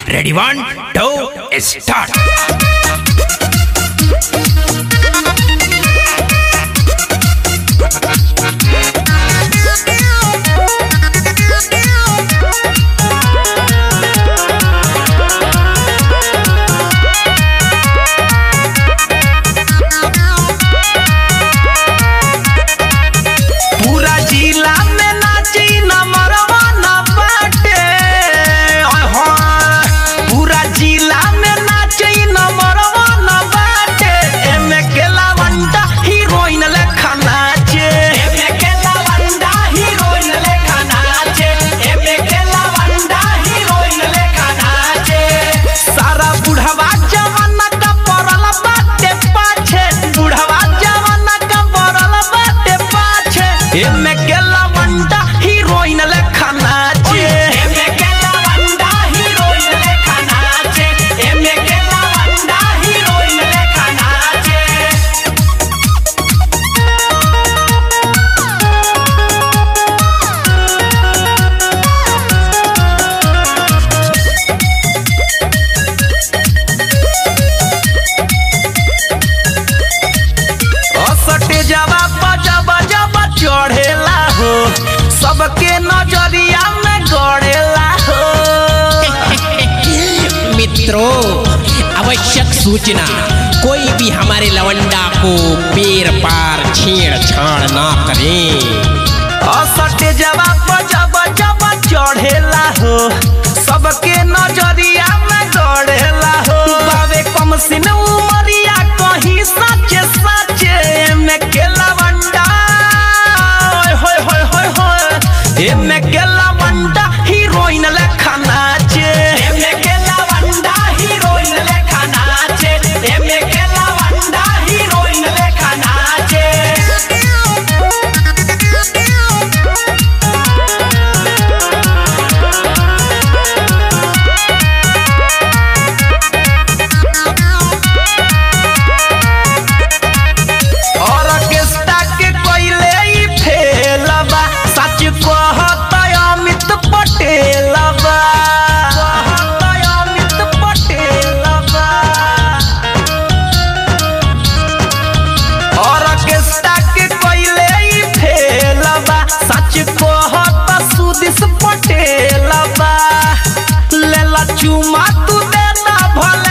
Ready 1 2 start. सबके नजरिया में गड़ेला हो। मित्रों, आवश्यक सूचना, कोई भी हमारे लवंडा को पैर पार छेड़छाड़ ना करे। असटे जवाब जब जब चढ़ेला हो, सबके नजरिया में गड़ेला हो। बाबे कम सिन उमरिया कहीं सच्चे सच्चे में के लवंडा एमे के लवंडा हीरोइन लेखा नाचे। एमे के लवंडा हीरोइन लेखा नाचे। एमे के लवंडा हीरोइन लेखा नाचे। ऑर्केस्ट्रा के कोइले ही फेलबा, सच कहत अमित पटेलबा। अमित पटेलबा ऑर्केस्ट्रा के कोइले ही फेलबा, सच कहत सुदिस पटेलबा। लेला चुमा तू देना भले